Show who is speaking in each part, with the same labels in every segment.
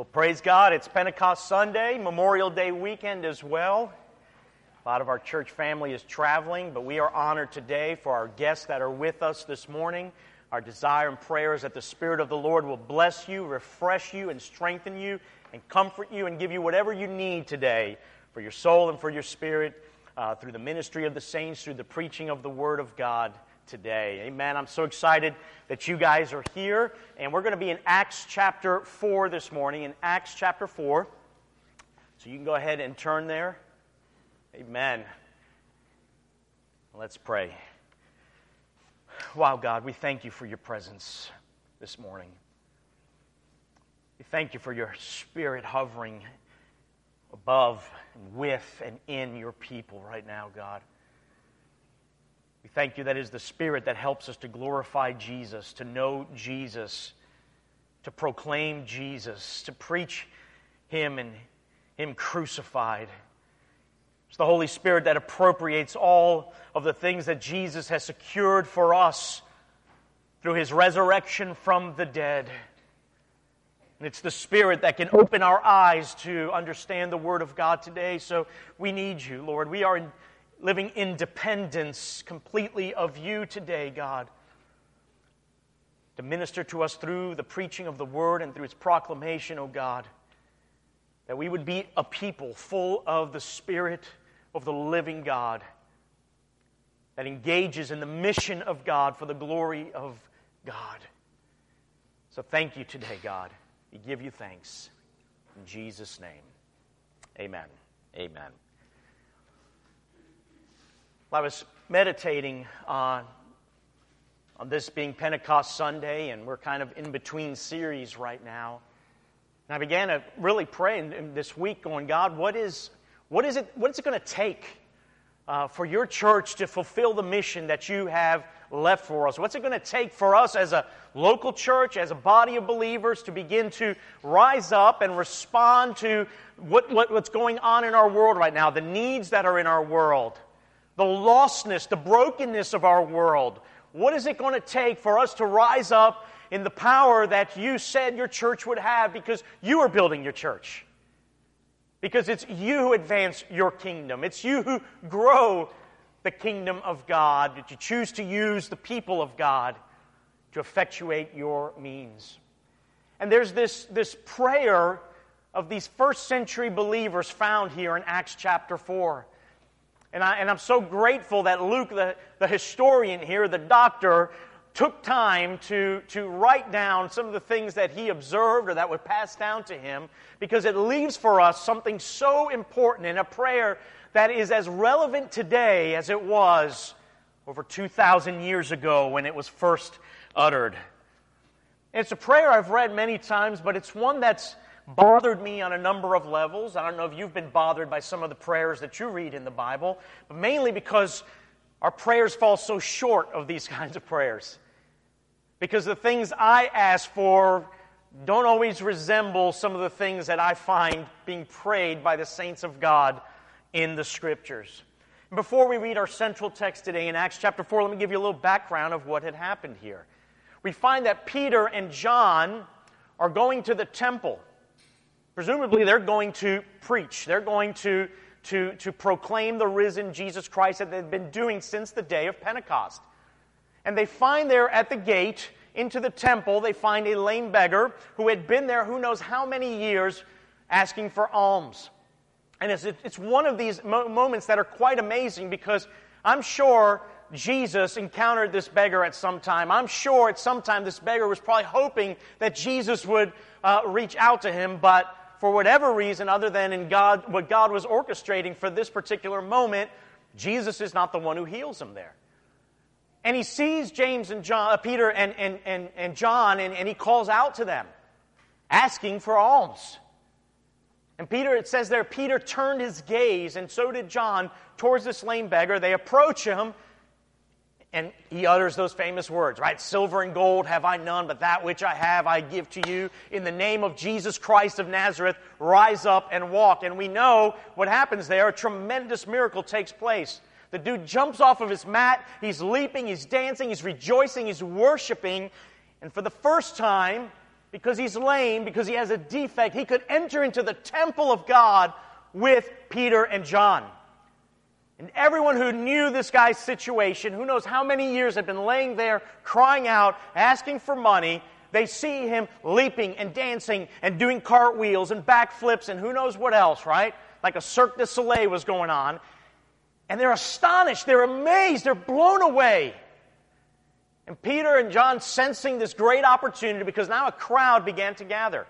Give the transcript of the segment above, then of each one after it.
Speaker 1: Praise God, it's Pentecost Sunday, Memorial Day weekend as well. A lot of our church family is traveling, but we are honored today for our guests that are with us this morning. Our desire and prayer is that the Spirit of the Lord will bless you, refresh you, and strengthen you, and comfort you, and give you whatever you need today for your soul and for your spirit through the ministry of the saints, through the preaching of the Word of God today. Amen. I'm so excited that you guys are here, and we're going to be in Acts chapter 4 this morning, in Acts chapter 4. So you can go ahead and turn there. Amen. Let's pray. Wow, God, we thank you for your presence this morning. We thank you for your Spirit hovering above and with and in your people right now, God. We thank you that it is the Spirit that helps us to glorify Jesus, to know Jesus, to proclaim Jesus, to preach Him and Him crucified. It's the Holy Spirit that appropriates all of the things that Jesus has secured for us through His resurrection from the dead. And it's the Spirit that can open our eyes to understand the Word of God today. So we need you, Lord. We are living in dependence completely of you today, God, to minister to us through the preaching of the Word and through its proclamation, O God, that we would be a people full of the Spirit of the living God that engages in the mission of God for the glory of God. So thank you today, God. We give you thanks. In Jesus' name, amen. Amen. Well, I was meditating on this being Pentecost Sunday, and we're kind of in between series right now. And I began to really pray in this week, going, God, what is it going to take for your church to fulfill the mission that you have left for us? What's it going to take for us as a local church, as a body of believers, to begin to rise up and respond to what's going on in our world right now, the needs that are in our world, the lostness, the brokenness of our world? What is it going to take for us to rise up in the power that you said your church would have, because you are building your church? Because it's you who advance your kingdom. It's you who grow the kingdom of God, that you choose to use the people of God to effectuate your means. And there's this prayer of these first century believers found here in Acts chapter 4. And I'm so grateful that Luke, the historian here, the doctor, took time to write down some of the things that he observed or that were passed down to him, because it leaves for us something so important in a prayer that is as relevant today as it was over 2,000 years ago when it was first uttered. And it's a prayer I've read many times, but it's one that's bothered me on a number of levels. I don't know if you've been bothered by some of the prayers that you read in the Bible, but mainly because our prayers fall so short of these kinds of prayers. Because the things I ask for don't always resemble some of the things that I find being prayed by the saints of God in the Scriptures. Before we read our central text today in Acts chapter 4, let me give you a little background of what had happened here. We find that Peter and John are going to the temple. Presumably they're going to preach. They're going to proclaim the risen Jesus Christ that they've been doing since the day of Pentecost. And they find there at the gate into the temple, they find a lame beggar who had been there who knows how many years asking for alms. And it's one of these moments that are quite amazing, because I'm sure Jesus encountered this beggar at some time. I'm sure at some time this beggar was probably hoping that Jesus would reach out to him, but for whatever reason other than in God, what God was orchestrating for this particular moment, Jesus is not the one who heals him there. And he sees James and John, Peter and John, and he calls out to them, asking for alms. And Peter, it says there, Peter turned his gaze, and so did John, towards this lame beggar. They approach him, and he utters those famous words, right? Silver and gold have I none, but that which I have I give to you. In the name of Jesus Christ of Nazareth, rise up and walk. And we know what happens there. A tremendous miracle takes place. The dude jumps off of his mat. He's leaping, he's dancing, he's rejoicing, he's worshiping. And for the first time because he's lame, because he has a defect, he could enter into the temple of God with Peter and John. And everyone who knew this guy's situation, who knows how many years had been laying there, crying out, asking for money, they see him leaping and dancing and doing cartwheels and backflips and who knows what else, right? Like a Cirque du Soleil was going on. And they're astonished, they're amazed, they're blown away. And Peter and John sensing this great opportunity because now a crowd began to gather.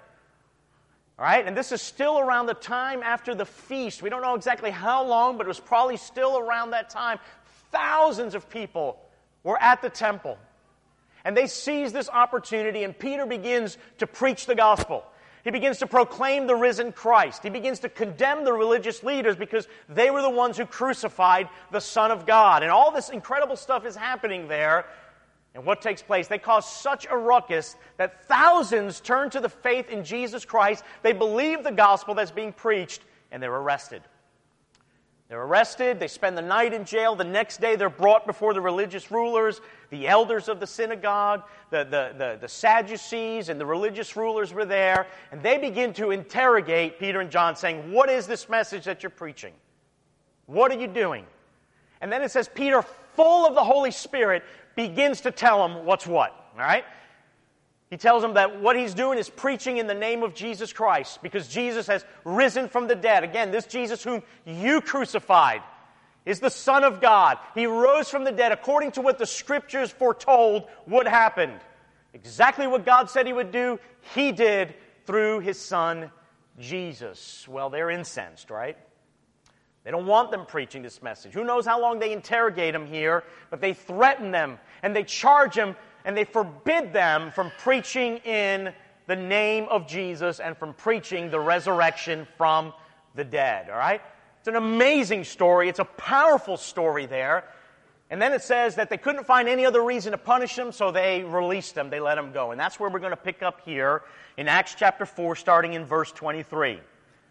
Speaker 1: All right, and this is still around the time after the feast. We don't know exactly how long, but it was probably still around that time. Thousands of people were at the temple. And they seize this opportunity, and Peter begins to preach the gospel. He begins to proclaim the risen Christ. He begins to condemn the religious leaders because they were the ones who crucified the Son of God. And all this incredible stuff is happening there. And what takes place? They cause such a ruckus that thousands turn to the faith in Jesus Christ. They believe the gospel that's being preached, and they're arrested. They're arrested, they spend the night in jail. The next day they're brought before the religious rulers, the elders of the synagogue, the Sadducees, and the religious rulers were there. And they begin to interrogate Peter and John, saying, what is this message that you're preaching? What are you doing? And then it says Peter, full of the Holy Spirit, begins to tell them what's what. All right? He tells them that what he's doing is preaching in the name of Jesus Christ because Jesus has risen from the dead. Again, this Jesus whom you crucified is the Son of God. He rose from the dead according to what the Scriptures foretold would happen. Exactly what God said he would do, he did through his Son, Jesus. Well, they're incensed, right? They don't want them preaching this message. Who knows how long they interrogate them here, but they threaten them and they charge them and they forbid them from preaching in the name of Jesus and from preaching the resurrection from the dead, all right? It's an amazing story. It's a powerful story there. And then it says that they couldn't find any other reason to punish them, so they released them. They let them go. And that's where we're going to pick up here in Acts chapter 4, starting in verse 23.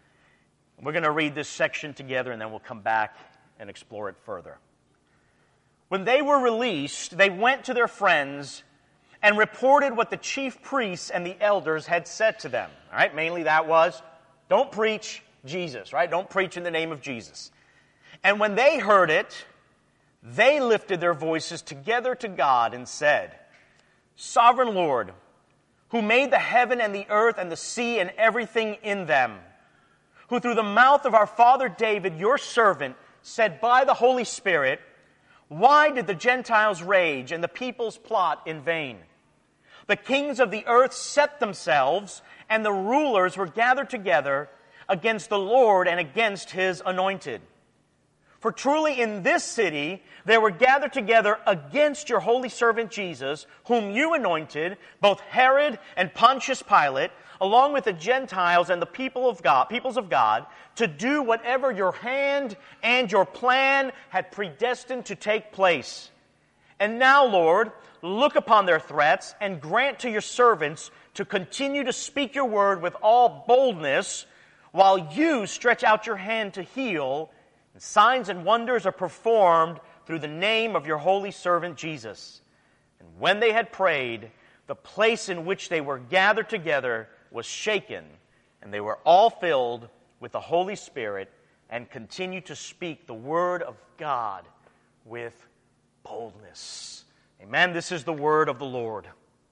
Speaker 1: We're going to read this section together, and then we'll come back and explore it further. When they were released, they went to their friends and reported what the chief priests and the elders had said to them. All right, mainly that was, don't preach Jesus, right? Don't preach in the name of Jesus. And when they heard it, they lifted their voices together to God and said, Sovereign Lord, who made the heaven and the earth and the sea and everything in them, who through the mouth of our father David, your servant, said by the Holy Spirit, why did the Gentiles rage and the peoples plot in vain? The kings of the earth set themselves, and the rulers were gathered together against the Lord and against his anointed. For truly in this city they were gathered together against your holy servant Jesus, whom you anointed, both Herod and Pontius Pilate, along with the Gentiles and the peoples of God, to do whatever your hand and your plan had predestined to take place. And now, Lord, look upon their threats and grant to your servants to continue to speak your word with all boldness, while you stretch out your hand to heal, and signs and wonders are performed through the name of your holy servant Jesus. And when they had prayed, the place in which they were gathered together was shaken, and they were all filled with the Holy Spirit and continued to speak the word of God with boldness. Amen. This is the word of the Lord.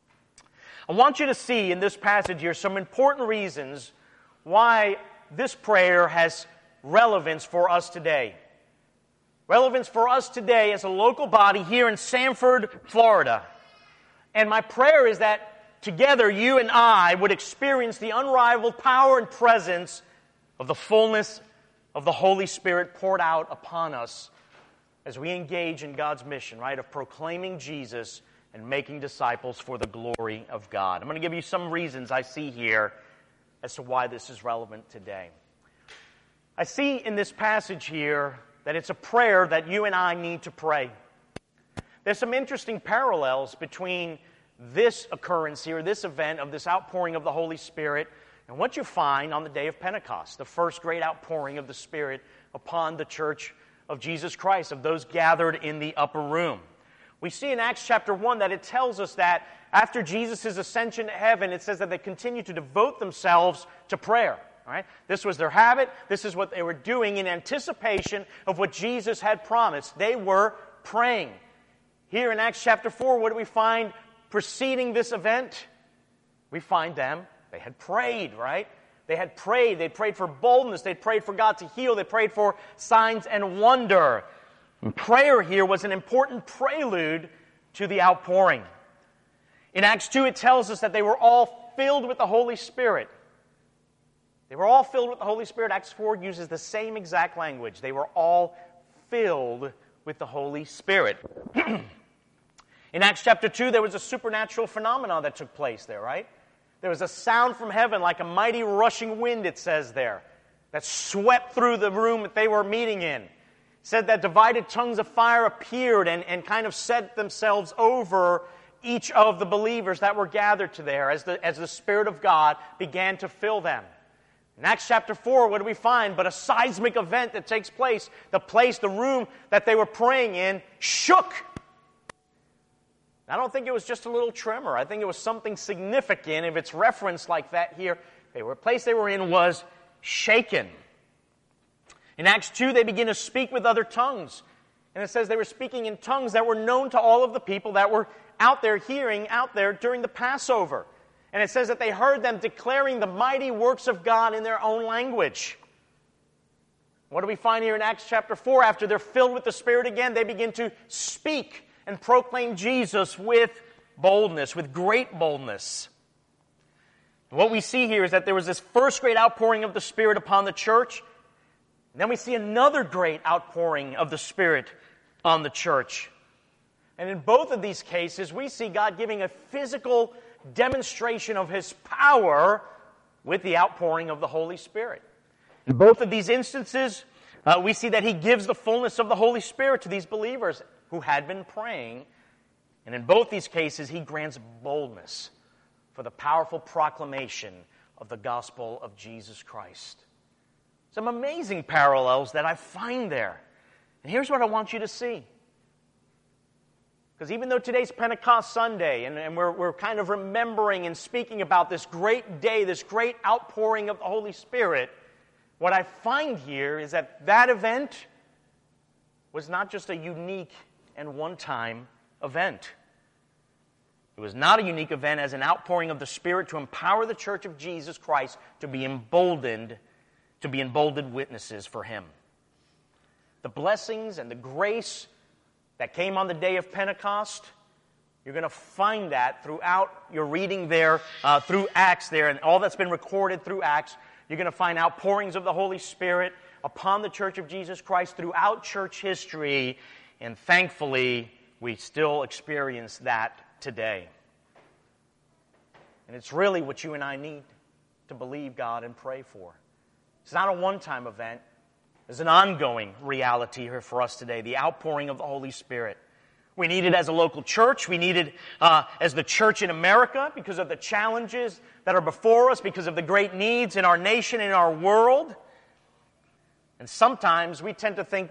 Speaker 1: I want you to see in this passage here some important reasons why this prayer has relevance for us today. Relevance for us today as a local body here in Sanford, Florida. And my prayer is that together, you and I would experience the unrivaled power and presence of the fullness of the Holy Spirit poured out upon us as we engage in God's mission, right, of proclaiming Jesus and making disciples for the glory of God. I'm going to give you some reasons I see here as to why this is relevant today. I see in this passage here that it's a prayer that you and I need to pray. There's some interesting parallels between this occurrence here, this event of this outpouring of the Holy Spirit, and what you find on the day of Pentecost, the first great outpouring of the Spirit upon the church of Jesus Christ, of those gathered in the upper room. We see in Acts chapter 1 that it tells us that after Jesus' ascension to heaven, it says that they continued to devote themselves to prayer. All right? This was their habit. This is what they were doing in anticipation of what Jesus had promised. They were praying. Here in Acts chapter 4, what do we find preceding this event? We find they had prayed, right? They had prayed. They prayed for boldness. They prayed for God to heal. They prayed for signs and wonder. And prayer here was an important prelude to the outpouring. In Acts 2, it tells us that they were all filled with the Holy Spirit. They were all filled with the Holy Spirit. Acts 4 uses the same exact language. They were all filled with the Holy Spirit. In Acts chapter 2, there was a supernatural phenomenon that took place there, right? There was a sound from heaven like a mighty rushing wind, it says there, that swept through the room that they were meeting in. It said that divided tongues of fire appeared and kind of set themselves over each of the believers that were gathered to there as the Spirit of God began to fill them. In Acts chapter 4, what do we find but a seismic event that takes place? The room that they were praying in shook. I don't think it was just a little tremor. I think it was something significant. If it's referenced like that here, the place they were in was shaken. In Acts 2, they begin to speak with other tongues. And it says they were speaking in tongues that were known to all of the people that were out there during the Passover. And it says that they heard them declaring the mighty works of God in their own language. What do we find here in Acts chapter 4? After they're filled with the Spirit again, they begin to speak and proclaim Jesus with boldness, with great boldness. And what we see here is that there was this first great outpouring of the Spirit upon the church. And then we see another great outpouring of the Spirit on the church. And in both of these cases, we see God giving a physical demonstration of His power with the outpouring of the Holy Spirit. In both of these instances, we see that He gives the fullness of the Holy Spirit to these believers who had been praying. And in both these cases, He grants boldness for the powerful proclamation of the gospel of Jesus Christ. Some amazing parallels that I find there. And here's what I want you to see. Because even though today's Pentecost Sunday, and we're kind of remembering and speaking about this great day, this great outpouring of the Holy Spirit, what I find here is that event was not just a unique and one-time event. It was not a unique event as an outpouring of the Spirit to empower the church of Jesus Christ to be emboldened witnesses for Him. The blessings and the grace that came on the day of Pentecost, you're going to find that throughout your reading there, through Acts there, and all that's been recorded through Acts. You're going to find outpourings of the Holy Spirit upon the church of Jesus Christ throughout church history, and thankfully, we still experience that today. And it's really what you and I need to believe God and pray for. It's not a one-time event. There's an ongoing reality here for us today, the outpouring of the Holy Spirit. We need it as a local church. We need it as the church in America because of the challenges that are before us, because of the great needs in our nation, in our world. And sometimes we tend to think,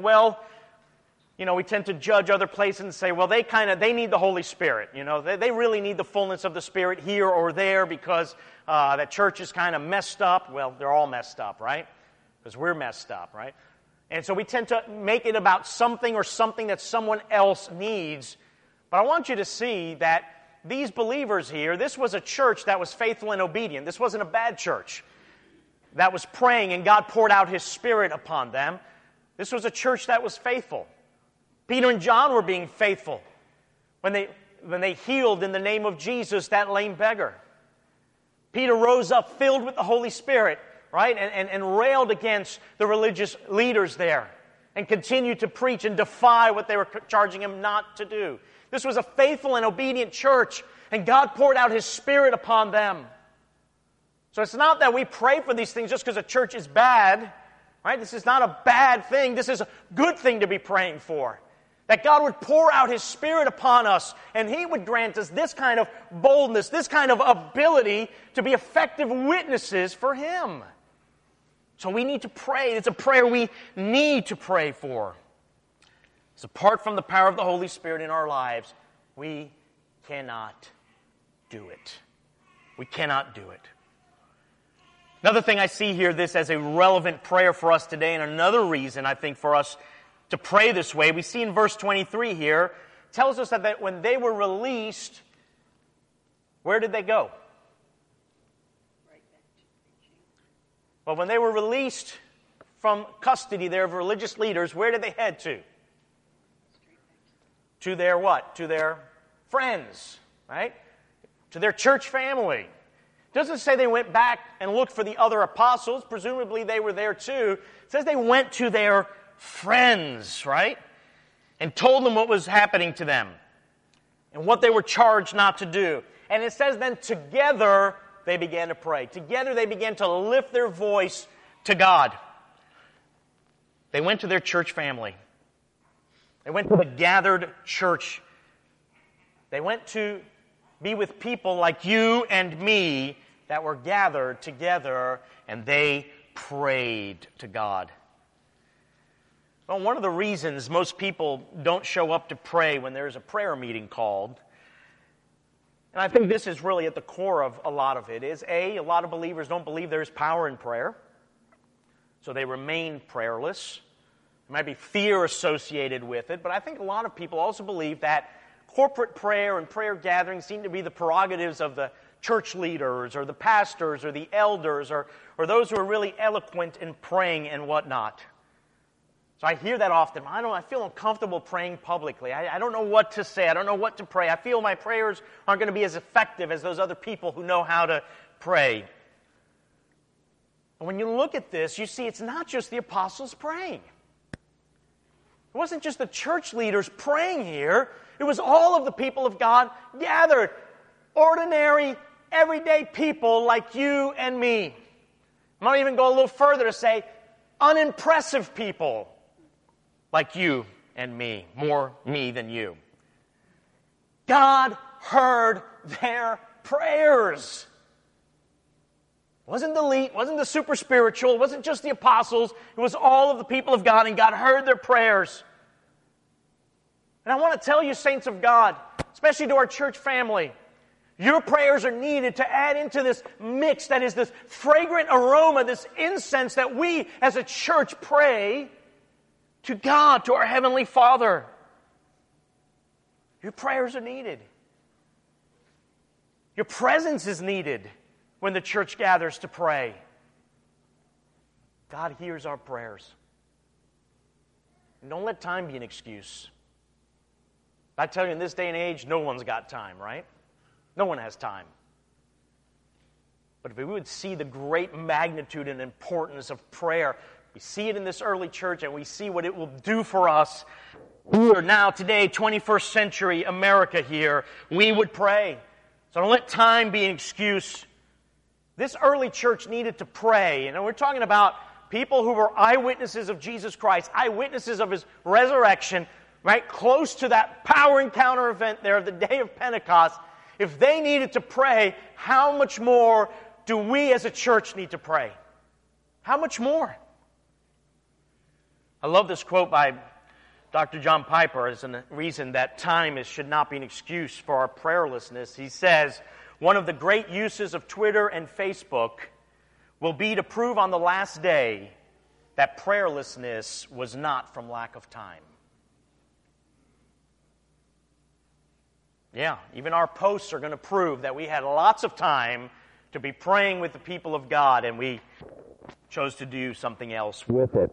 Speaker 1: we tend to judge other places and say, they need the Holy Spirit. They really need the fullness of the Spirit here or there because that church is kind of messed up. Well, they're all messed up, right? Because we're messed up, right? And so we tend to make it about something that someone else needs. But I want you to see that these believers here, this was a church that was faithful and obedient. This wasn't a bad church that was praying and God poured out His Spirit upon them. This was a church that was faithful. Peter and John were being faithful when they healed in the name of Jesus that lame beggar. Peter rose up filled with the Holy Spirit, right, and railed against the religious leaders there and continued to preach and defy what they were charging him not to do. This was a faithful and obedient church, and God poured out His Spirit upon them. So it's not that we pray for these things just because a church is bad, right? This is not a bad thing. This is a good thing to be praying for. That God would pour out His Spirit upon us, and He would grant us this kind of boldness, this kind of ability to be effective witnesses for Him. So we need to pray. It's a prayer we need to pray for. So apart from the power of the Holy Spirit in our lives, we cannot do it. We cannot do it. Another thing I see here, this as a relevant prayer for us today, and another reason I think for us to pray this way, we see in verse 23 here, tells us that when they were released, where did they go? Well, when they were released from custody there of religious leaders, where did they head to? To their what? To their friends, right? To their church family. It doesn't say they went back and looked for the other apostles. Presumably they were there too. It says they went to their friends, right? And told them what was happening to them and what they were charged not to do. And it says then together they began to pray. Together they began to lift their voice to God. They went to their church family. They went to the gathered church. They went to be with people like you and me that were gathered together, and they prayed to God. Well, one of the reasons most people don't show up to pray when there's a prayer meeting called, and I think this is really at the core of a lot of it, is a lot of believers don't believe there's power in prayer, so they remain prayerless. There might be fear associated with it, but I think a lot of people also believe that corporate prayer and prayer gatherings seem to be the prerogatives of the church leaders or the pastors or the elders or those who are really eloquent in praying and whatnot. So I hear that often. I feel uncomfortable praying publicly. I don't know what to say. I don't know what to pray. I feel my prayers aren't going to be as effective as those other people who know how to pray. And when you look at this, you see it's not just the apostles praying. It wasn't just the church leaders praying here. It was all of the people of God gathered. Ordinary, everyday people like you and me. I might even go a little further to say unimpressive people like you and me. More me than you. God heard their prayers. It wasn't the elite, it wasn't the super spiritual, it wasn't just the apostles, it was all of the people of God, and God heard their prayers. And I want to tell you, saints of God, especially to our church family, your prayers are needed to add into this mix that is this fragrant aroma, this incense that we as a church pray to God, to our Heavenly Father. Your prayers are needed. Your presence is needed when the church gathers to pray. God hears our prayers. And don't let time be an excuse. I tell you, in this day and age, no one's got time, right? No one has time. But if we would see the great magnitude and importance of prayer, we see it in this early church and we see what it will do for us. We are now, today, 21st century America here. We would pray. So don't let time be an excuse. This early church needed to pray. And we're talking about people who were eyewitnesses of Jesus Christ, eyewitnesses of His resurrection, right, close to that power encounter event there of the day of Pentecost. If they needed to pray, how much more do we as a church need to pray? How much more? I love this quote by Dr. John Piper as a reason that time should not be an excuse for our prayerlessness. He says, one of the great uses of Twitter and Facebook will be to prove on the last day that prayerlessness was not from lack of time. Yeah, even our posts are going to prove that we had lots of time to be praying with the people of God, and we chose to do something else with it.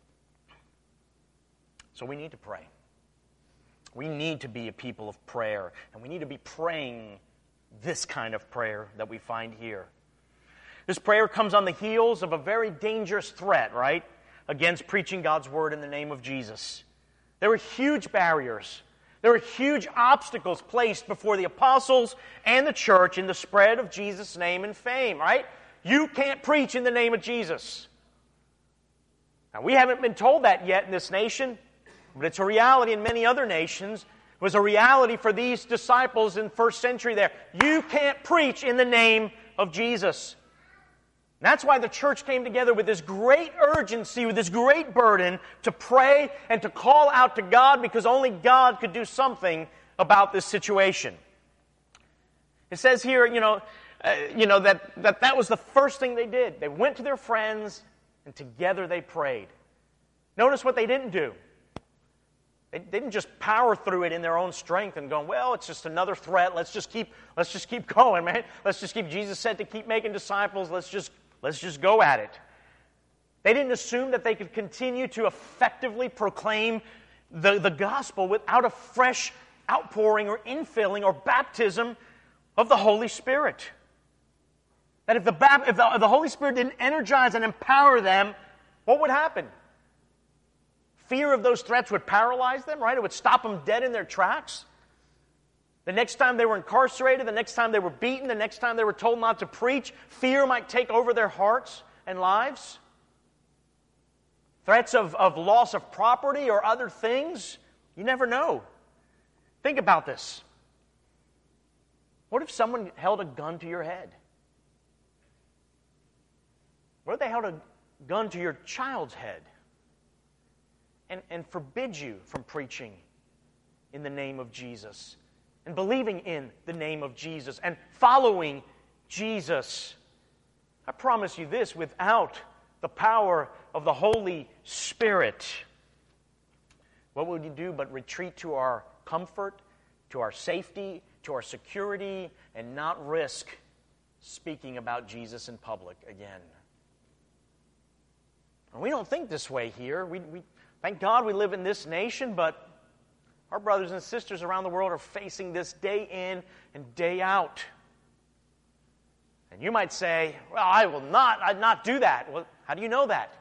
Speaker 1: So we need to pray. We need to be a people of prayer, and we need to be praying this kind of prayer that we find here. This prayer comes on the heels of a very dangerous threat, right, against preaching God's word in the name of Jesus. There were huge barriers. There were huge obstacles placed before the apostles and the church in the spread of Jesus' name and fame, right? You can't preach in the name of Jesus. Now, we haven't been told that yet in this nation, but it's a reality in many other nations. It was a reality for these disciples in the first century there. You can't preach in the name of Jesus. That's why the church came together with this great urgency, with this great burden to pray and to call out to God, because only God could do something about this situation. It says here, that was the first thing they did. They went to their friends and together they prayed. Notice what they didn't do. They didn't just power through it in their own strength and go, well, it's just another threat. Let's just keep going, man. Let's just keep. Jesus said to keep making disciples. Let's just go at it. They didn't assume that they could continue to effectively proclaim the gospel without a fresh outpouring or infilling or baptism of the Holy Spirit. That if the Holy Spirit didn't energize and empower them, what would happen? Fear of those threats would paralyze them, right? It would stop them dead in their tracks. The next time they were incarcerated, the next time they were beaten, the next time they were told not to preach, fear might take over their hearts and lives. Threats of loss of property or other things, you never know. Think about this. What if someone held a gun to your head? What if they held a gun to your child's head and forbid you from preaching in the name of Jesus and believing in the name of Jesus and following Jesus? I promise you this, without the power of the Holy Spirit, what would you do but retreat to our comfort, to our safety, to our security, and not risk speaking about Jesus in public again? And we don't think this way here. We thank God we live in this nation, but our brothers and sisters around the world are facing this day in and day out. And you might say, well, I'd not do that. Well, how do you know that?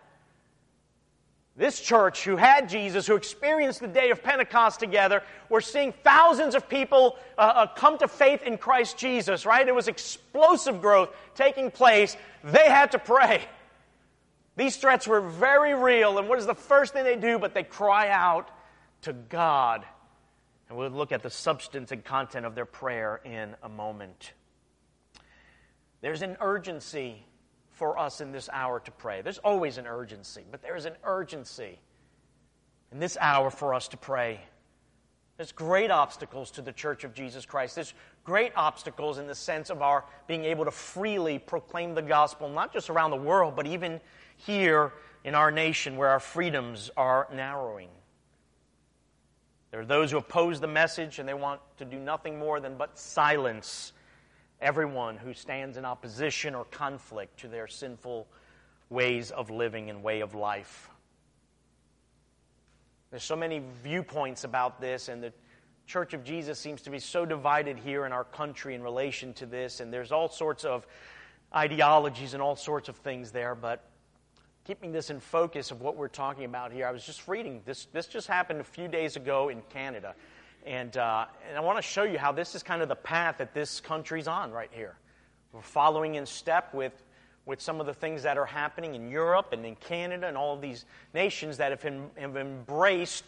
Speaker 1: This church who had Jesus, who experienced the day of Pentecost together, we're seeing thousands of people come to faith in Christ Jesus, right? It was explosive growth taking place. They had to pray. These threats were very real, and what is the first thing they do? But they cry out to God. And we'll look at the substance and content of their prayer in a moment. There's an urgency for us in this hour to pray. There's always an urgency, but there is an urgency in this hour for us to pray. There's great obstacles to the Church of Jesus Christ. There's great obstacles in the sense of our being able to freely proclaim the gospel, not just around the world, but even here in our nation where our freedoms are narrowing. There are those who oppose the message and they want to do nothing more than but silence everyone who stands in opposition or conflict to their sinful ways of living and way of life. There's so many viewpoints about this, and the Church of Jesus seems to be so divided here in our country in relation to this, and there's all sorts of ideologies and all sorts of things there, but keeping this in focus of what we're talking about here, I was just reading, this just happened a few days ago in Canada, and I want to show you how this is kind of the path that this country's on right here. We're following in step with some of the things that are happening in Europe and in Canada and all of these nations that have embraced,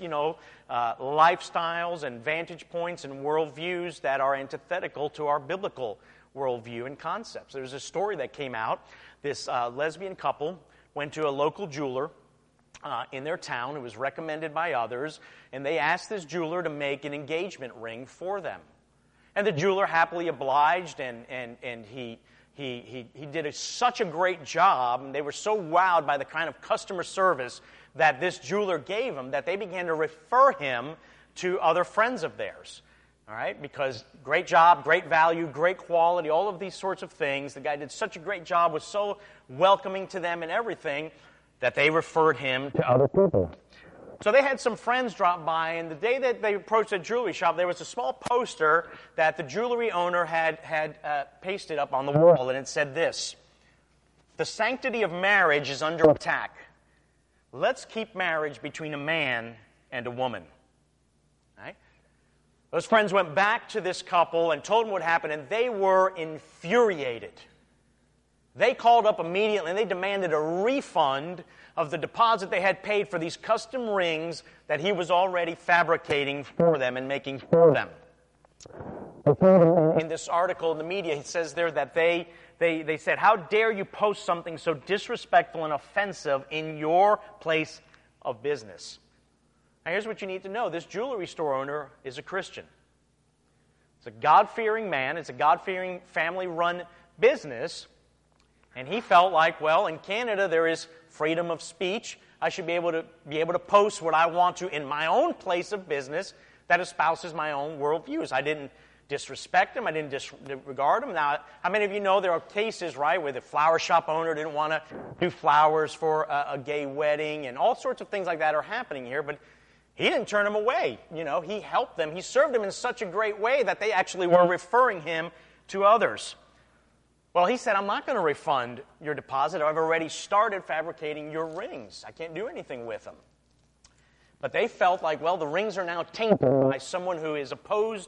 Speaker 1: lifestyles and vantage points and worldviews that are antithetical to our biblical worldview and concepts. There's a story that came out. This lesbian couple went to a local jeweler in their town. It was recommended by others, and they asked this jeweler to make an engagement ring for them. And the jeweler happily obliged, and he did such a great job, and they were so wowed by the kind of customer service that this jeweler gave them that they began to refer him to other friends of theirs. All right? Because great job, great value, great quality, all of these sorts of things. The guy did such a great job, was so welcoming to them and everything, that they referred him to other people. So they had some friends drop by, and the day that they approached the jewelry shop, there was a small poster that the jewelry owner had pasted up on the wall, and it said this: "The sanctity of marriage is under attack. Let's keep marriage between a man and a woman." Right? Those friends went back to this couple and told them what happened, and they were infuriated. They called up immediately and they demanded a refund of the deposit they had paid for these custom rings that he was already fabricating for them and making for them. In this article in the media, it says there that they said, how dare you post something so disrespectful and offensive in your place of business? Now, here's what you need to know. This jewelry store owner is a Christian. It's a God-fearing man. It's a God-fearing, family-run business. And he felt like, well, in Canada there is freedom of speech. I should be able to post what I want to in my own place of business that espouses my own worldviews. I didn't disrespect him. I didn't disregard him. Now, how many of you know there are cases, right, where the flower shop owner didn't want to do flowers for a gay wedding, and all sorts of things like that are happening here, but he didn't turn them away. You know, he helped them. He served them in such a great way that they actually were referring him to others. Well, he said, I'm not going to refund your deposit. I've already started fabricating your rings. I can't do anything with them. But they felt like, well, the rings are now tainted by someone who is opposed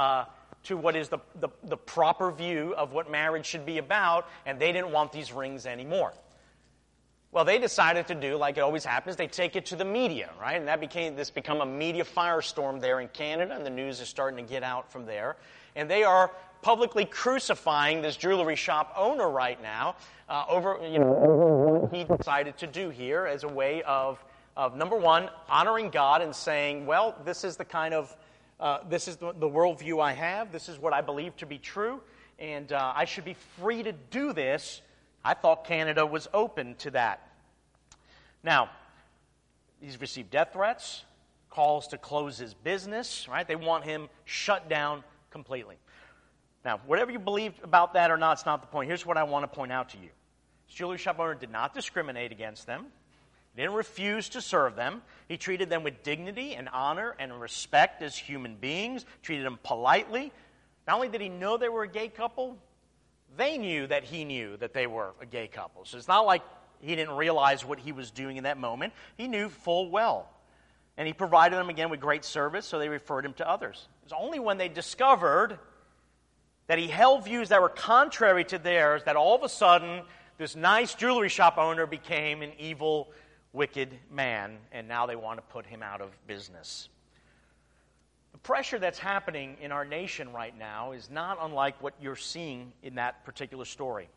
Speaker 1: to what is the proper view of what marriage should be about, and they didn't want these rings anymore. Well, they decided to do, like it always happens, they take it to the media, right? And this become a media firestorm there in Canada, and the news is starting to get out from there. And they are publicly crucifying this jewelry shop owner right now over what he decided to do here as a way of number one, honoring God and saying, well, this is the kind of, this is the worldview I have, this is what I believe to be true, and I should be free to do this. I thought Canada was open to that. Now, he's received death threats, calls to close his business, right? They want him shut down completely. Now, whatever you believe about that or not, it's not the point. Here's what I want to point out to you. This jewelry shop owner did not discriminate against them. He didn't refuse to serve them. He treated them with dignity and honor and respect as human beings, treated them politely. Not only did he know they were a gay couple, they knew that he knew that they were a gay couple. So it's not like he didn't realize what he was doing in that moment. He knew full well. And he provided them, again, with great service, so they referred him to others. It was only when they discovered that he held views that were contrary to theirs that all of a sudden this nice jewelry shop owner became an evil, wicked man, and now they want to put him out of business. The pressure that's happening in our nation right now is not unlike what you're seeing in that particular story.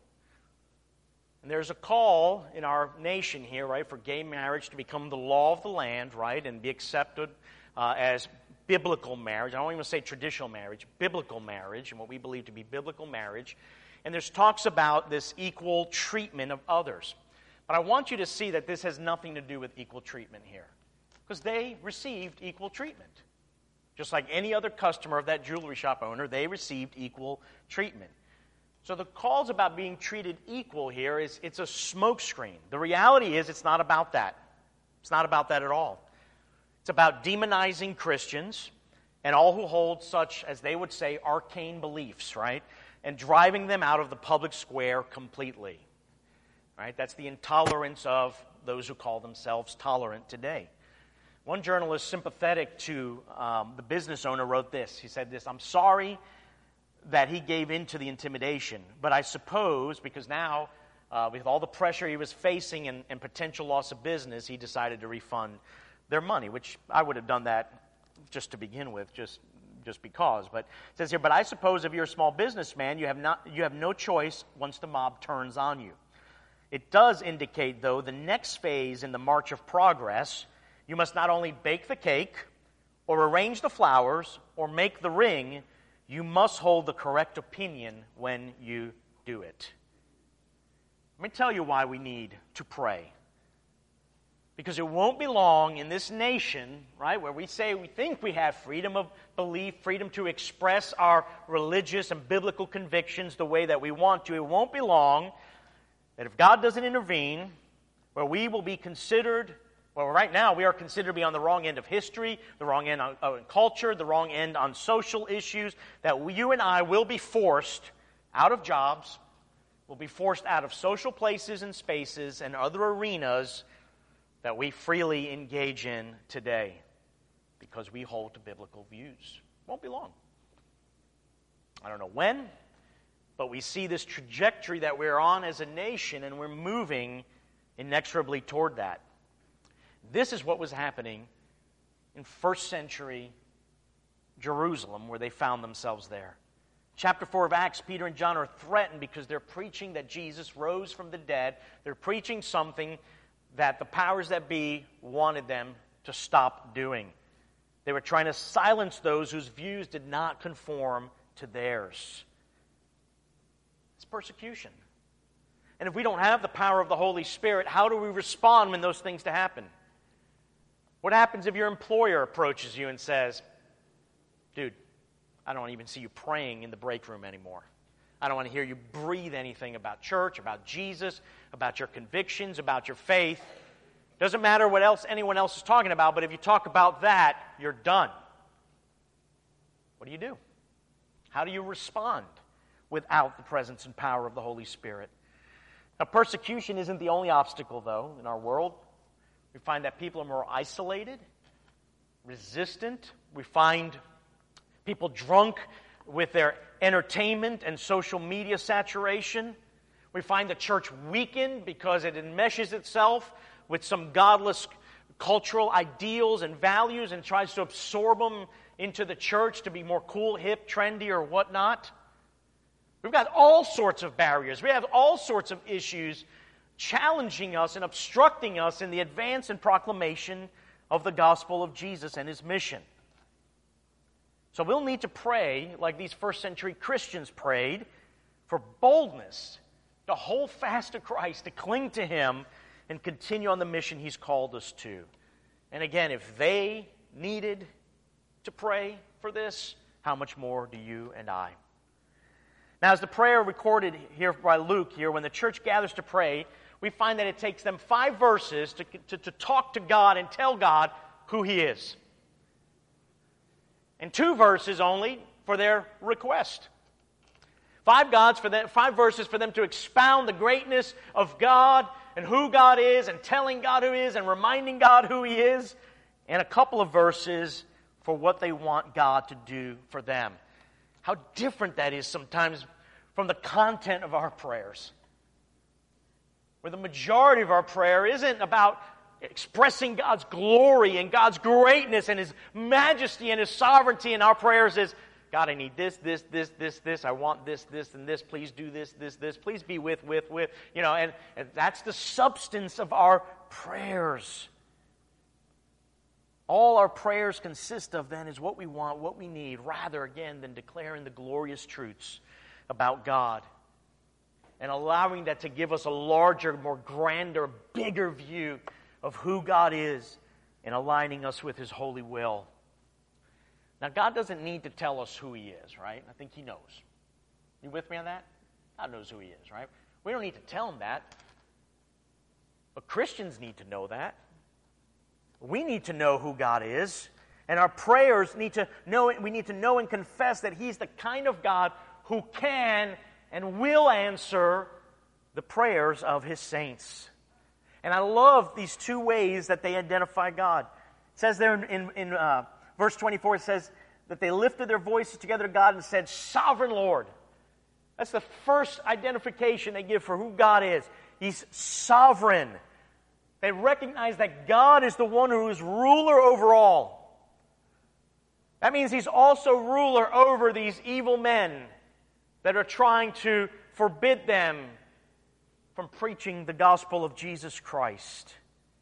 Speaker 1: And there's a call in our nation here, right, for gay marriage to become the law of the land, right, and be accepted as biblical marriage. I don't even say traditional marriage, biblical marriage, and what we believe to be biblical marriage. And there's talks about this equal treatment of others. But I want you to see that this has nothing to do with equal treatment here, because they received equal treatment. Just like any other customer of that jewelry shop owner, they received equal treatment. So the calls about being treated equal here it's a smokescreen. The reality is it's not about that. It's not about that at all. It's about demonizing Christians and all who hold such, as they would say, arcane beliefs, right? And driving them out of the public square completely. Right? That's the intolerance of those who call themselves tolerant today. One journalist sympathetic to the business owner wrote this. He said this, I'm sorry that he gave in to the intimidation, but I suppose because now, with all the pressure he was facing and potential loss of business, he decided to refund their money, which I would have done that just to begin with, just because. But it says here, but I suppose if you're a small businessman, you have no choice once the mob turns on you. It does indicate, though, the next phase in the march of progress. You must not only bake the cake or arrange the flowers or make the ring, you must hold the correct opinion when you do it. Let me tell you why we need to pray. Because it won't be long in this nation, right, where we say we think we have freedom of belief, freedom to express our religious and biblical convictions the way that we want to. It won't be long that if God doesn't intervene, where we will be considered, well, right now we are considered to be on the wrong end of history, the wrong end on culture, the wrong end on social issues, that you and I will be forced out of jobs, will be forced out of social places and spaces and other arenas that we freely engage in today because we hold to biblical views. Won't be long. I don't know when, but we see this trajectory that we're on as a nation, and we're moving inexorably toward that. This is what was happening in first century Jerusalem, where they found themselves there. Chapter 4 of Acts, Peter and John are threatened because they're preaching that Jesus rose from the dead. They're preaching something that the powers that be wanted them to stop doing. They were trying to silence those whose views did not conform to theirs. It's persecution. And if we don't have the power of the Holy Spirit, how do we respond when those things happen? What happens if your employer approaches you and says, dude, I don't even see you praying in the break room anymore. I don't want to hear you breathe anything about church, about Jesus, about your convictions, about your faith. Doesn't matter what else anyone else is talking about, but if you talk about that, you're done. What do? How do you respond without the presence and power of the Holy Spirit? Now, persecution isn't the only obstacle, though, in our world. We find that people are more isolated, resistant. We find people drunk with their entertainment and social media saturation. We find the church weakened because it enmeshes itself with some godless cultural ideals and values and tries to absorb them into the church to be more cool, hip, trendy, or whatnot. We've got all sorts of barriers. We have all sorts of issues challenging us and obstructing us in the advance and proclamation of the gospel of Jesus and His mission. So we'll need to pray like these first century Christians prayed for boldness to hold fast to Christ, to cling to Him, and continue on the mission He's called us to. And again, if they needed to pray for this, how much more do you and I? Now, as the prayer recorded here by Luke here, when the church gathers to pray, we find that it takes them 5 verses to talk to God and tell God who He is. And 2 verses only for their request. 5 verses for them to expound the greatness of God and who God is, and telling God who He is, and reminding God who He is, and a couple of verses for what they want God to do for them. How different that is sometimes from the content of our prayers. Where the majority of our prayer isn't about expressing God's glory and God's greatness and His majesty and His sovereignty, and our prayers is, God, I need this. I want this, and this. Please do this. Please be with. And that's the substance of our prayers. All our prayers consist of then is what we want, what we need, rather, again, than declaring the glorious truths about God and allowing that to give us a larger, more grander, bigger view of who God is and aligning us with His holy will. Now, God doesn't need to tell us who He is, right? I think He knows. You with me on that? God knows who He is, right? We don't need to tell Him that. But Christians need to know that. We need to know who God is. And our prayers need to know, we need to know and confess that He's the kind of God who can and will answer the prayers of His saints. And I love these 2 ways that they identify God. It says there in verse 24, it says that they lifted their voices together to God and said, Sovereign Lord. That's the first identification they give for who God is. He's sovereign. They recognize that God is the one who is ruler over all. That means He's also ruler over these evil men that are trying to forbid them from preaching the gospel of Jesus Christ.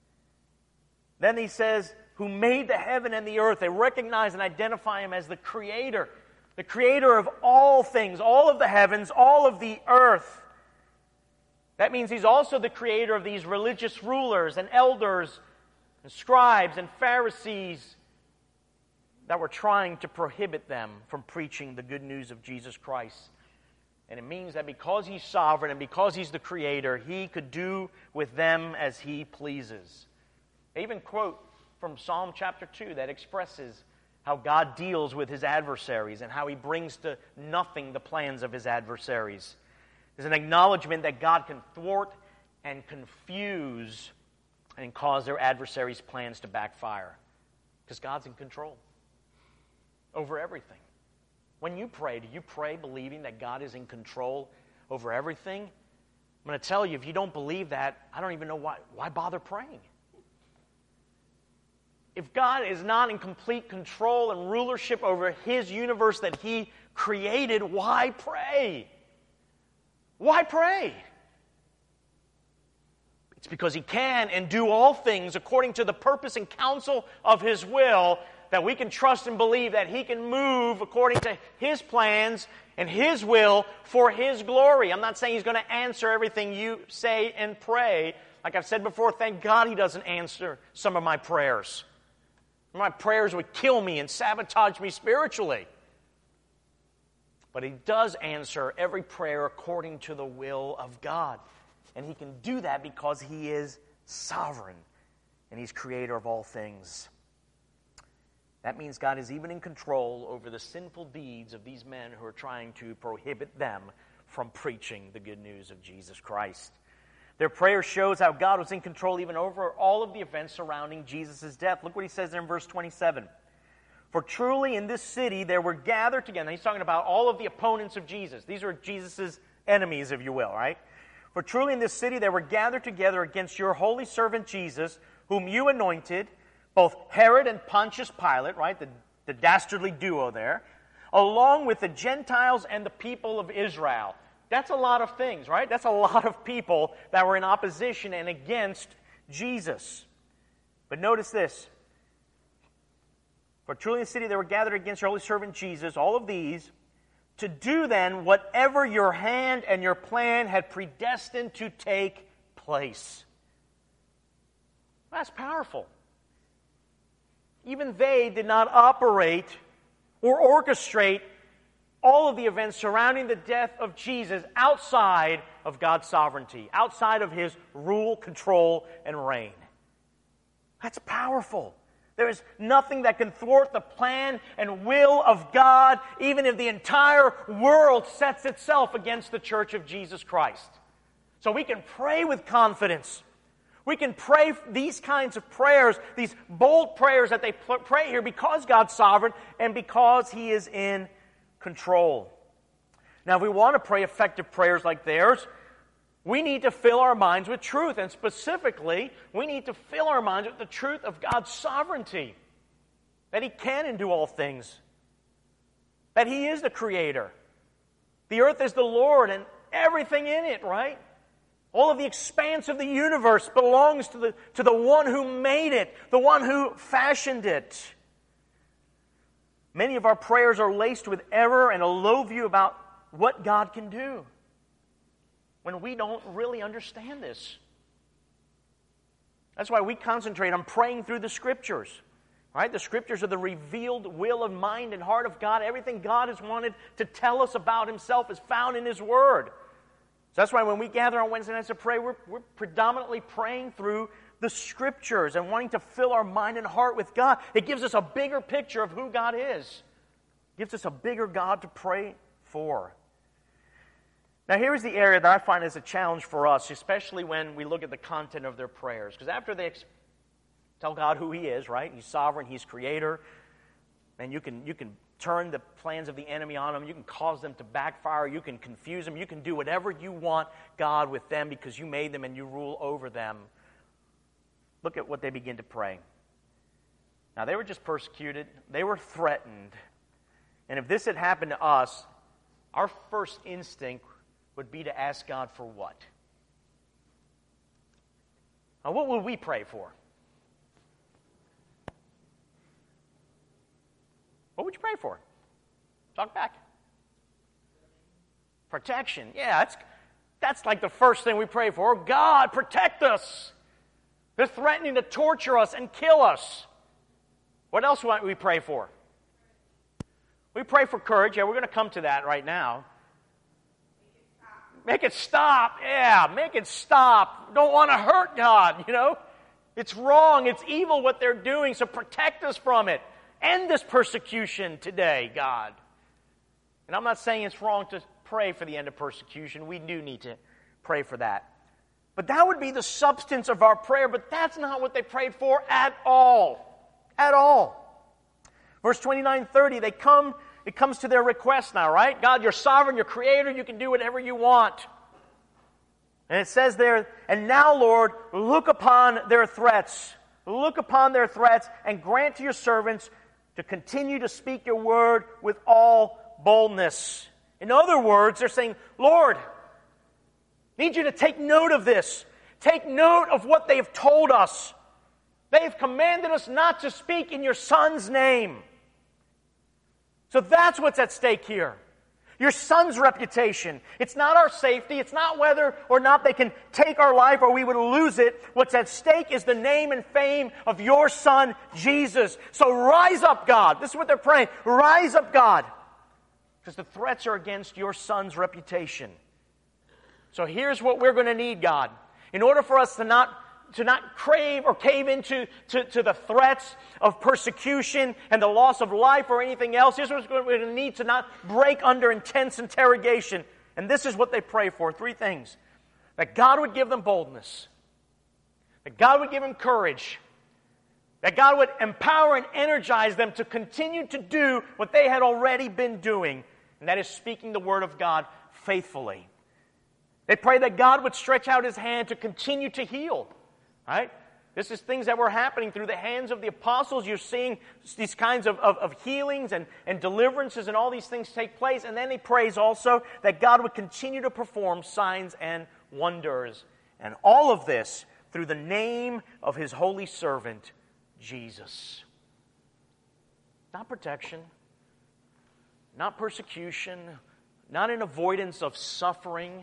Speaker 1: Then he says, who made the heaven and the earth. They recognize and identify Him as the Creator of all things, all of the heavens, all of the earth. That means He's also the Creator of these religious rulers and elders and scribes and Pharisees that were trying to prohibit them from preaching the good news of Jesus Christ. And it means that because He's sovereign and because He's the Creator, He could do with them as He pleases. They even quote from Psalm chapter 2 that expresses how God deals with His adversaries and how He brings to nothing the plans of His adversaries. There's an acknowledgement that God can thwart and confuse and cause their adversaries' plans to backfire. Because God's in control over everything. When you pray, do you pray believing that God is in control over everything? I'm going to tell you, if you don't believe that, I don't even know why bother praying. if God is not in complete control and rulership over His universe that He created, why pray? Why pray? It's because He can and do all things according to the purpose and counsel of His will, that we can trust and believe that He can move according to His plans and His will for His glory. I'm not saying He's going to answer everything you say and pray. Like I've said before, thank God He doesn't answer some of my prayers. My prayers would kill me and sabotage me spiritually. But He does answer every prayer according to the will of God. And He can do that because He is sovereign and He's creator of all things. That means God is even in control over the sinful deeds of these men who are trying to prohibit them from preaching the good news of Jesus Christ. Their prayer shows how God was in control even over all of the events surrounding Jesus' death. Look what He says there in verse 27. For truly in this city there were gathered together. Now He's talking about all of the opponents of Jesus. These are Jesus' enemies, if you will, right? For truly in this city there were gathered together against your holy servant Jesus, whom you anointed, both Herod and Pontius Pilate, right, the dastardly duo there, along with the Gentiles and the people of Israel. That's a lot of things, right? That's a lot of people that were in opposition and against Jesus. But notice this. For truly in the city they were gathered against your holy servant Jesus, all of these, to do then whatever your hand and your plan had predestined to take place. That's powerful. Even they did not operate or orchestrate all of the events surrounding the death of Jesus outside of God's sovereignty, outside of His rule, control, and reign. That's powerful. There is nothing that can thwart the plan and will of God, even if the entire world sets itself against the church of Jesus Christ. So we can pray with confidence. We can pray these kinds of prayers, these bold prayers that they pray here because God's sovereign and because He is in control. Now, if we want to pray effective prayers like theirs, we need to fill our minds with truth. And specifically, we need to fill our minds with the truth of God's sovereignty. That He can and do all things. That He is the Creator. The earth is the Lord and everything in it, right? All of the expanse of the universe belongs to the one who made it, the one who fashioned it. Many of our prayers are laced with error and a low view about what God can do, when we don't really understand this. That's why we concentrate on praying through the Scriptures. Right? The Scriptures are the revealed will of mind and heart of God. Everything God has wanted to tell us about Himself is found in His Word. So that's why when we gather on Wednesday nights to pray, we're predominantly praying through the Scriptures and wanting to fill our mind and heart with God. It gives us a bigger picture of who God is. It gives us a bigger God to pray for. Now here's the area that I find is a challenge for us, especially when we look at the content of their prayers. Because after they tell God who He is, right? He's sovereign, He's Creator, and you can turn the plans of the enemy on them. You can cause them to backfire. You can confuse them. You can do whatever you want, God, with them because you made them and you rule over them. Look at what they begin to pray. Now, they were just persecuted. They were threatened. And if this had happened to us, our first instinct would be to ask God for what? Now, what would we pray for? What would you pray for? Talk back. Protection. Yeah, that's like the first thing we pray for. God, protect us. They're threatening to torture us and kill us. What else might we pray for? We pray for courage. Yeah, we're going to come to that right now. Make it stop. Yeah, make it stop. Don't want to hurt God, you know. It's wrong. It's evil what they're doing, so protect us from it. End this persecution today, God. And I'm not saying it's wrong to pray for the end of persecution. We do need to pray for that. But that would be the substance of our prayer, but that's not what they prayed for at all. At all. Verse 29-30, it comes to their request now, right? God, you're sovereign, you're Creator, you can do whatever you want. And it says there, and now, Lord, look upon their threats. look upon their threats and grant to your servants to continue to speak your word with all boldness. In other words, they're saying, Lord, I need you to take note of this. Take note of what they have told us. They have commanded us not to speak in your Son's name. So that's what's at stake here. Your Son's reputation. It's not our safety. It's not whether or not they can take our life or we would lose it. What's at stake is the name and fame of your Son, Jesus. So rise up, God. This is what they're praying. Rise up, God. Because the threats are against your Son's reputation. So here's what we're going to need, God. In order for us to not crave or cave into the threats of persecution and the loss of life or anything else. Here's what we're going to need to not break under intense interrogation. And this is what they pray for. 3 things. That God would give them boldness. That God would give them courage. That God would empower and energize them to continue to do what they had already been doing. And that is speaking the word of God faithfully. They pray that God would stretch out His hand to continue to heal. Right? This is things that were happening through the hands of the apostles. You're seeing these kinds of healings and deliverances and all these things take place. And then he prays also that God would continue to perform signs and wonders. And all of this through the name of His holy servant, Jesus. Not protection, not persecution, not an avoidance of suffering,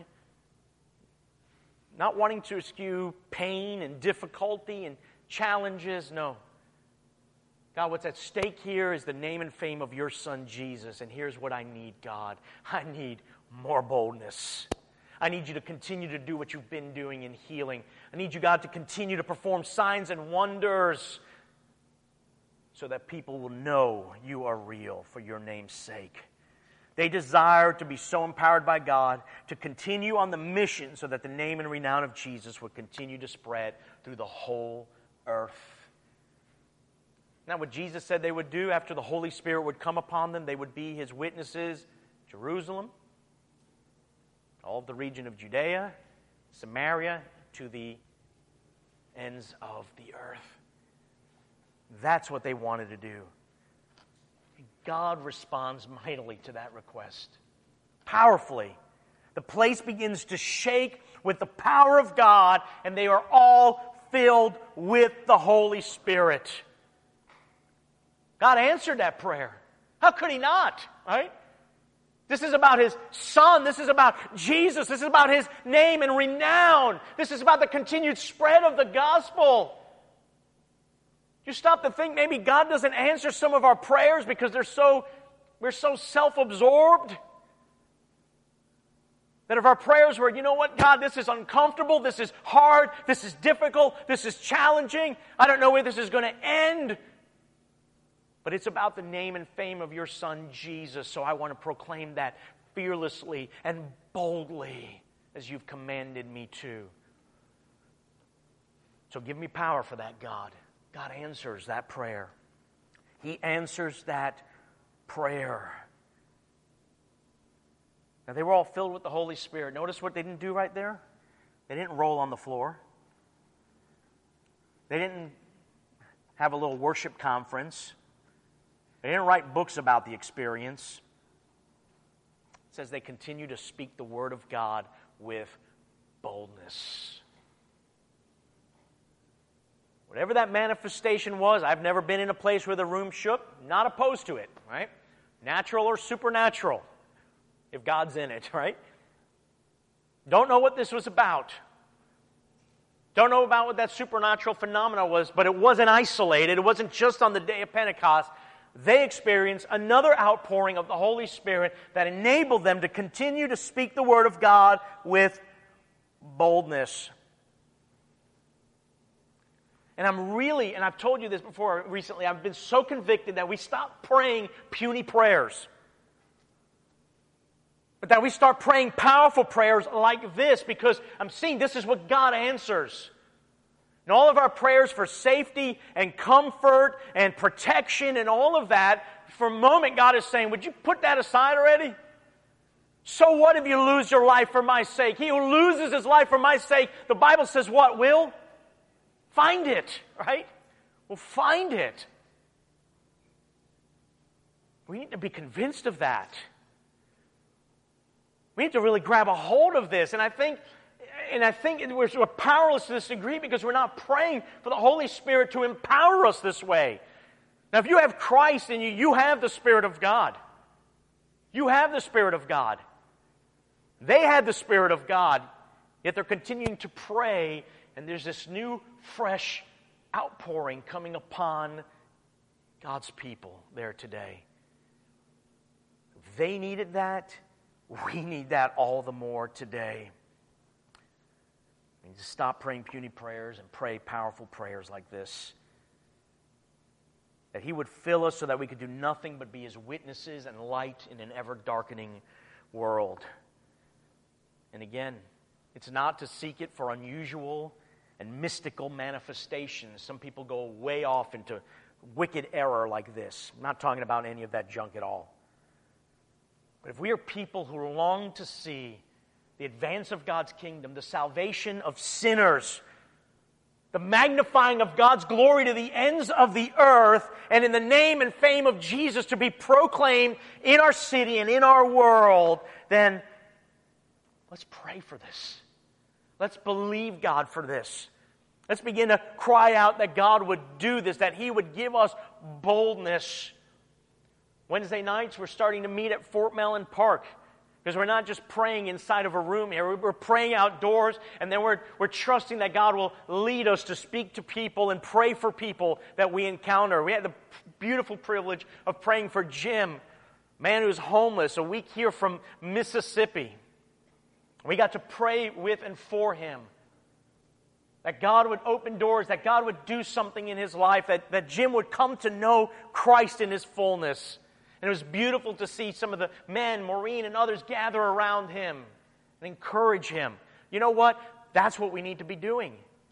Speaker 1: not wanting to eschew pain and difficulty and challenges. No. God, what's at stake here is the name and fame of your Son, Jesus. And here's what I need, God. I need more boldness. I need you to continue to do what you've been doing in healing. I need you, God, to continue to perform signs and wonders so that people will know you are real for your name's sake. They desire to be so empowered by God to continue on the mission so that the name and renown of Jesus would continue to spread through the whole earth. Now, what Jesus said they would do after the Holy Spirit would come upon them, they would be His witnesses, Jerusalem, all of the region of Judea, Samaria, to the ends of the earth. That's what they wanted to do. God responds mightily to that request. Powerfully. The place begins to shake with the power of God, and they are all filled with the Holy Spirit. God answered that prayer. How could He not? Right? This is about His Son. This is about Jesus. This is about His name and renown. This is about the continued spread of the gospel. You stop to think maybe God doesn't answer some of our prayers because we're so self-absorbed. That if our prayers were, you know what, God, this is uncomfortable, this is hard, this is difficult, this is challenging, I don't know where this is going to end. But it's about the name and fame of your Son, Jesus. So I want to proclaim that fearlessly and boldly as you've commanded me to. So give me power for that, God. God answers that prayer. He answers that prayer. Now, they were all filled with the Holy Spirit. Notice what they didn't do right there? They didn't roll on the floor. They didn't have a little worship conference. They didn't write books about the experience. It says they continue to speak the word of God with boldness. Whatever that manifestation was, I've never been in a place where the room shook. Not opposed to it, right? Natural or supernatural, if God's in it, right? Don't know what this was about. Don't know about what that supernatural phenomena was, but it wasn't isolated. It wasn't just on the day of Pentecost. They experienced another outpouring of the Holy Spirit that enabled them to continue to speak the word of God with boldness. And I've told you this before recently, I've been so convicted that we stop praying puny prayers. But that we start praying powerful prayers like this, because I'm seeing this is what God answers. And all of our prayers for safety and comfort and protection and all of that, for a moment God is saying, would you put that aside already? So what if you lose your life for my sake? He who loses his life for my sake, the Bible says what? Will find it, right? We'll find it. We need to be convinced of that. We need to really grab a hold of this. And I think we're powerless to this degree because we're not praying for the Holy Spirit to empower us this way. Now, if you have Christ in you, you have the Spirit of God. You have the Spirit of God. They had the Spirit of God, yet they're continuing to pray, and there's this new, fresh outpouring coming upon God's people there today. If they needed that, we need that all the more today. We need to stop praying puny prayers and pray powerful prayers like this. That He would fill us so that we could do nothing but be His witnesses and light in an ever-darkening world. And again, it's not to seek it for unusual and mystical manifestations. Some people go way off into wicked error like this. I'm not talking about any of that junk at all. But if we are people who long to see the advance of God's kingdom, the salvation of sinners, the magnifying of God's glory to the ends of the earth, and in the name and fame of Jesus to be proclaimed in our city and in our world, then let's pray for this. Let's believe God for this. Let's begin to cry out that God would do this, that He would give us boldness. Wednesday nights, we're starting to meet at Fort Mellon Park. Because we're not just praying inside of a room here. We're praying outdoors, and then we're trusting that God will lead us to speak to people and pray for people that we encounter. We had the beautiful privilege of praying for Jim, a man who's homeless, a week here from Mississippi. We got to pray with and for him. That God would open doors, that God would do something in his life, that Jim would come to know Christ in His fullness. And it was beautiful to see some of the men, Maureen and others, gather around him and encourage him. You know what? That's what we need to be doing.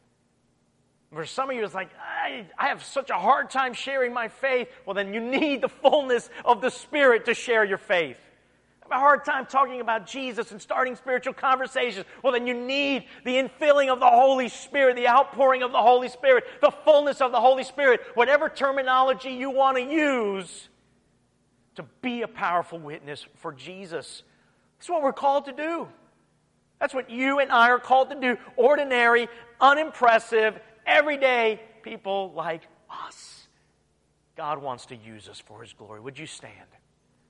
Speaker 1: For some of you, it's like, I have such a hard time sharing my faith. Well, then you need the fullness of the Spirit to share your faith. I have a hard time talking about Jesus and starting spiritual conversations. Well, then you need the infilling of the Holy Spirit, the outpouring of the Holy Spirit, the fullness of the Holy Spirit, whatever terminology you want to use, to be a powerful witness for Jesus. That's what we're called to do. That's what you and I are called to do. Ordinary, unimpressive, everyday people like us. God wants to use us for His glory. Would you stand?